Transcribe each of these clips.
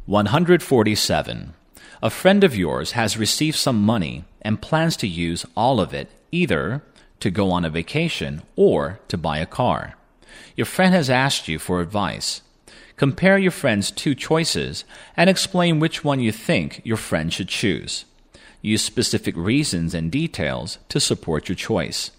147. A friend of yours has received some money and plans to use all of it either to go on a vacation or to buy a car. Your friend has asked you for advice. Compare your friend's two choices and explain which one you think your friend should choose. Use specific reasons and details to support your choice.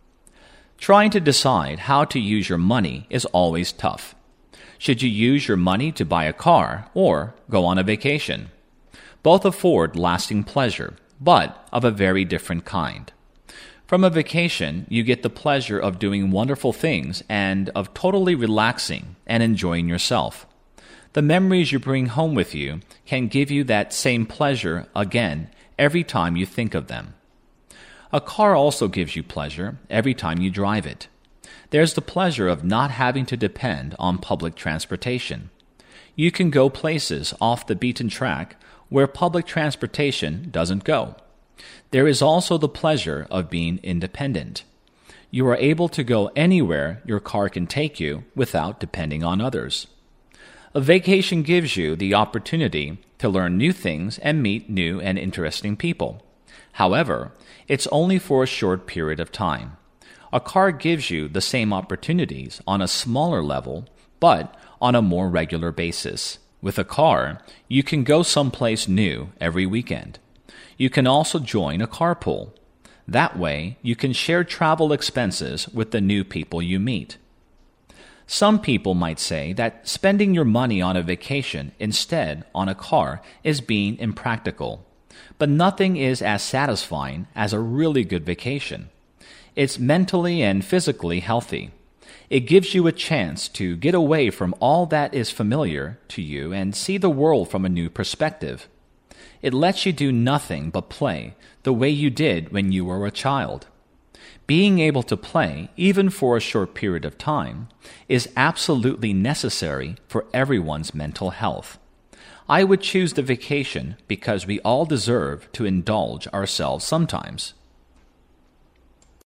Trying to decide how to use your money is always tough. Should you use your money to buy a car or go on a vacation? Both afford lasting pleasure, but of a very different kind. From a vacation, you get the pleasure of doing wonderful things and of totally relaxing and enjoying yourself. The memories you bring home with you can give you that same pleasure again every time you think of them. A car also gives you pleasure every time you drive it. There's the pleasure of not having to depend on public transportation. You can go places off the beaten track where public transportation doesn't go. There is also the pleasure of being independent. You are able to go anywhere your car can take you without depending on others. A vacation gives you the opportunity to learn new things and meet new and interesting people. However, it's only for a short period of time. A car gives you the same opportunities on a smaller level, but on a more regular basis. With a car, you can go someplace new every weekend. You can also join a carpool. That way, you can share travel expenses with the new people you meet. Some people might say that spending your money on a vacation instead on a car is being impractical. But nothing is as satisfying as a really good vacation. It's mentally and physically healthy. It gives you a chance to get away from all that is familiar to you and see the world from a new perspective. It lets you do nothing but play the way you did when you were a child. Being able to play, even for a short period of time, is absolutely necessary for everyone's mental health. I would choose the vacation because we all deserve to indulge ourselves sometimes.